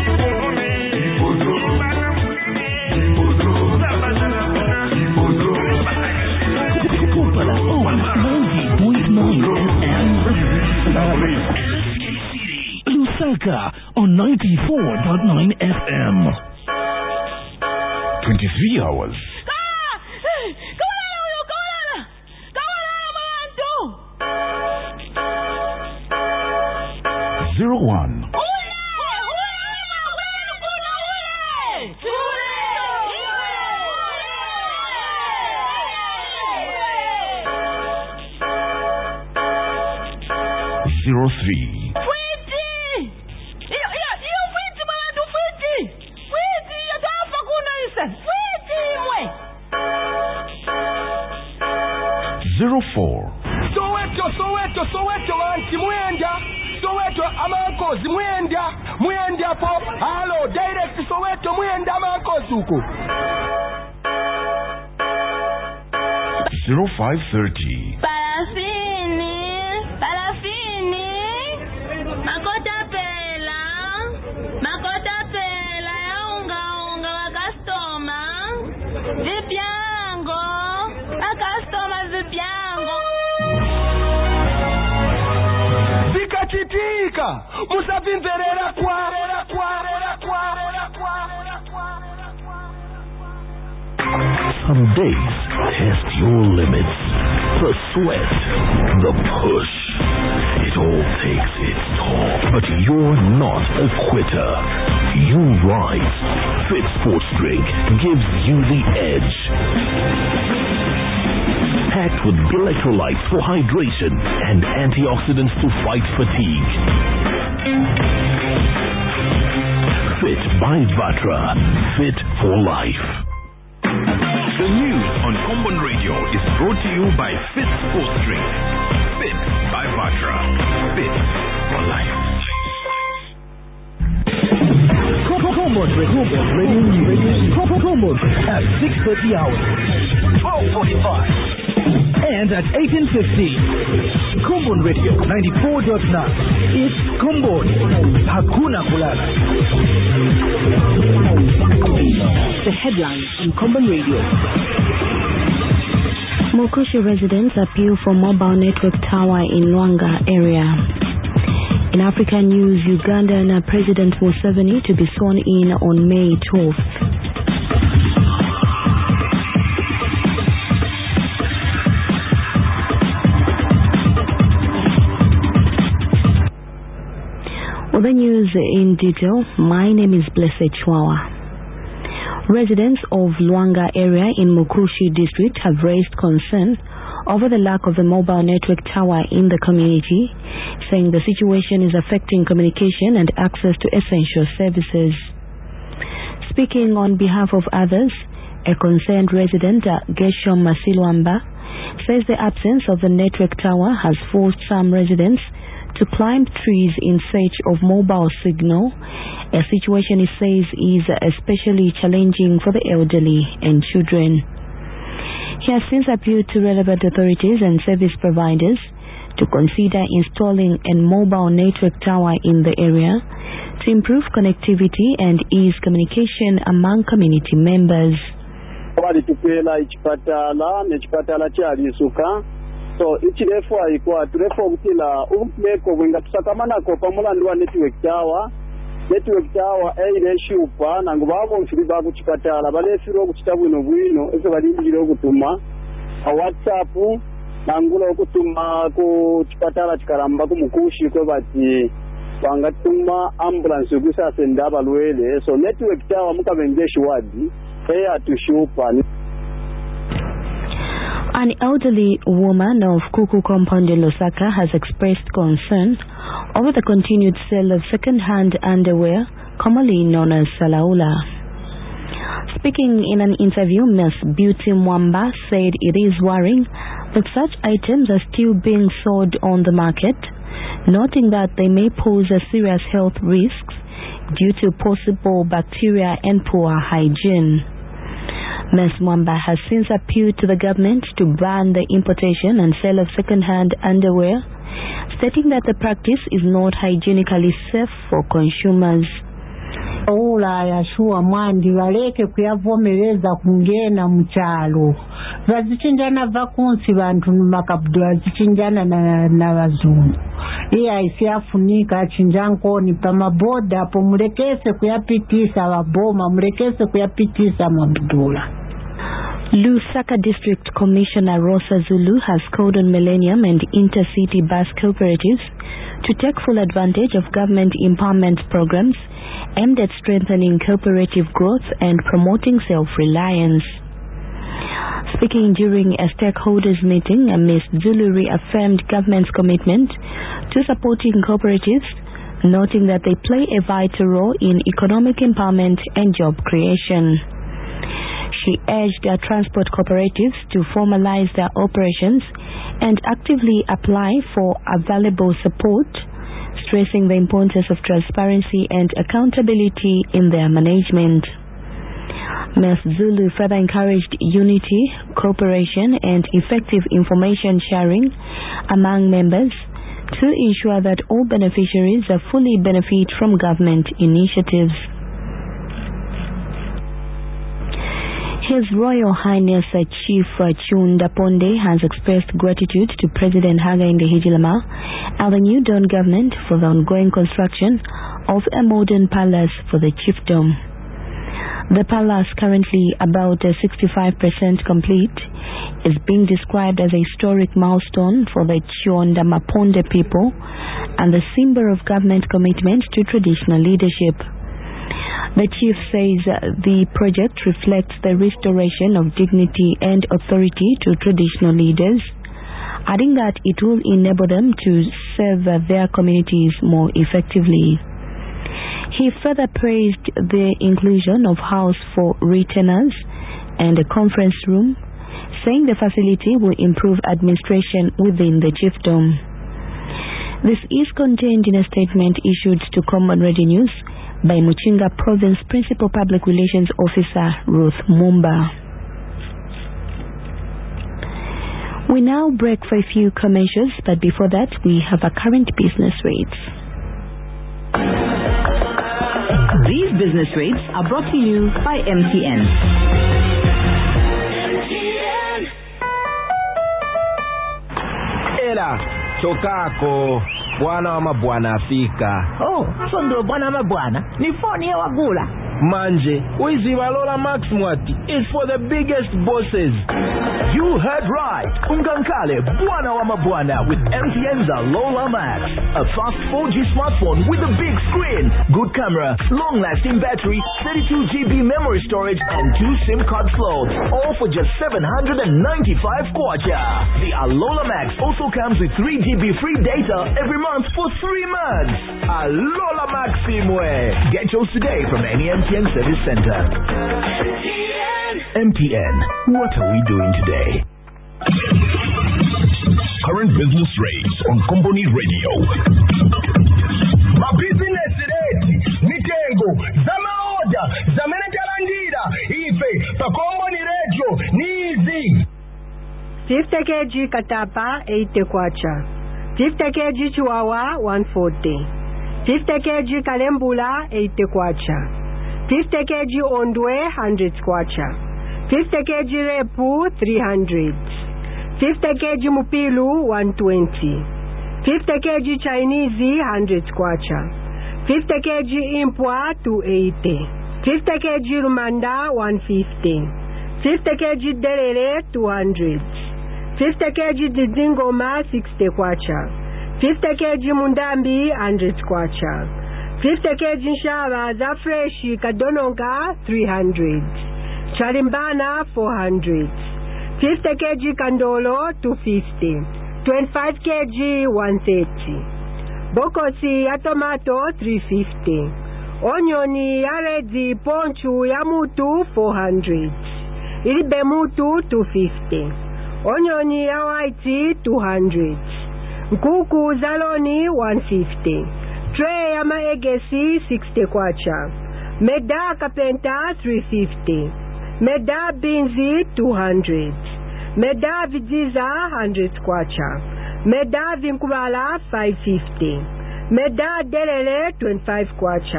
Lusaka on 94.9 FM. 23 hours. 01. Zero 03. Zero 4. Soweto anti mwenda. Soweto amankozi mwenda po. Hello, direct Soweto mwenda amankozi uko. 0530. Makota pela ya unga wa customer. Vibyango. A customer vibyango. Zikachitika. Musavimverera kwa. Some days test your limits. The sweat, the push. It all takes its toll. But you're not a quitter. You rise. Fit Sports Drink gives you the edge. Packed with electrolytes for hydration and antioxidants to fight fatigue. Fit by Vatra. Fit for life. The news on Common Radio is brought to you by Fit Sports Drink. Fit by Vatra. Fit for life. Common Radio News. Common at 6:30 hours. 12:45. And at 18:50. Common Radio 94.9. It's Common. Hakuna Kulala. The headlines on Common Radio. Mokushi residents appeal for mobile network tower in Luanga area. In African news, Ugandan President Museveni to be sworn in on May 12th. Other news in detail. My name is Blessed Chwawa. Residents of Luanga area in Mukushi district have raised concern over the lack of a mobile network tower in the community, saying the situation is affecting communication and access to essential services. Speaking on behalf of others, a concerned resident, Geshom Masilwamba, says the absence of the network tower has forced some residents to climb trees in search of mobile signal, a situation he says is especially challenging for the elderly and children. He has since appealed to relevant authorities and service providers to consider installing a mobile network tower in the area to improve connectivity and ease communication among community members. So ichirefu haikuwa turefu kutila umeko winga tusakamana kwa pamulandu network tower ile shupa nangu babo mfiriba kuchipatala balefiro kuchitabwino bwino ese balindire okutuma WhatsApp nangulo okutuma kuchipatala chikaramba kumukushi ko bati bangatuma ambulance kusasa ndaba lwele so network tower mukabengesha wadi atushupa. An elderly woman of Kuku compound in Lusaka has expressed concern over the continued sale of second-hand underwear, commonly known as Salaula. Speaking in an interview, Ms. Beauty Mwamba said it is worrying that such items are still being sold on the market, noting that they may pose a serious health risks due to possible bacteria and poor hygiene. Ms. Mwamba has since appealed to the government to ban the importation and sale of second-hand underwear, stating that the practice is not hygienically safe for consumers. Ula yashuwa mwandi waleke kuyavomereza kungena mchalo. Vazichinjana vakunsi vantu makabudu vazichinjana na wazungu. Iya isi afunika chinjankoni pa maboda po mulekese kuyapitisa waboma, mulekese kuyapitisa mabudula. Lusaka District Commissioner Rosa Zulu has called on Millennium and Intercity bus cooperatives to take full advantage of government empowerment programs aimed at strengthening cooperative growth and promoting self-reliance. Speaking during a stakeholders meeting, Ms. Zulu reaffirmed government's commitment to supporting cooperatives, noting that they play a vital role in economic empowerment and job creation. She urged transport cooperatives to formalize their operations and actively apply for available support, stressing the importance of transparency and accountability in their management. Ms. Zulu further encouraged unity, cooperation and effective information sharing among members to ensure that all beneficiaries fully benefit from government initiatives. His Royal Highness Chief Chunda Ponde has expressed gratitude to President Hakainde Hichilema and the New Dawn government for the ongoing construction of a modern palace for the chiefdom. The palace, currently about 65% complete, is being described as a historic milestone for the Chunda Maponde people and the symbol of government commitment to traditional leadership. The chief says the project reflects the restoration of dignity and authority to traditional leaders, adding that it will enable them to serve their communities more effectively. He further praised the inclusion of house for retainers and a conference room, saying the facility will improve administration within the chiefdom. This is contained in a statement issued to Common Radio News by Muchinga Province Principal Public Relations Officer Ruth Mumba. We now break for a few commercials, but before that we have our current business rates. These business rates are brought to you by MTN. Ela, chokako. Bwana wa mabwana afika. Oh, so ndo bwana wa mabwana. Ni phone ya wagula. Manje, wizi wa Lola Max mwati. It's for the biggest bosses. You heard right. Ungankale Bwana wa mabwana with MTN's Lola Max. A fast 4G smartphone with a big screen, good camera, long-lasting battery, 32GB memory storage and 2 SIM card slots. All for just 795 kwacha. The Lola Max also comes with 3GB free data every month for 3 months. Lola Max Simwe. Get yours today from any MTN service center. MTN. What are we doing today? Current business rates on Company Radio. My business rate, Nitengo, Zama order, Zamenetalandira, Ife, pa Company Radio, Nizi. 50 kg katapa 80 kwacha. 50 kg chihuahua 140. 50 kg kalembula 80 kwacha. 50 kg ondwe 100 kwacha. 50 kg repu 300. 50 kg mupilu 120. 50 kg Chinese 100 kwacha. 50 kg impwa 280. 50 kg rumanda 150. 50 kg delele 200. 50 kg didingoma 60 kwacha. 50 kg mundambi 100 kwacha. 50 kg nshaba za freshi kadononga 300. Chalimbana 400. 50 kg kandolo 250. 25 kg 130. Bokosi ya tomato 350. Onioni ya redi ponchu ya mutu 400. Ilibe mutu 250. Onioni ya white 200. Nkuku zaloni 150. Tray ya maegesi 60 kwacha. Meda kapenta 350. Meda binzi 200. Meda vidiza 100 kwacha. Meda vinkubala 550. Meda delele 25 kwacha.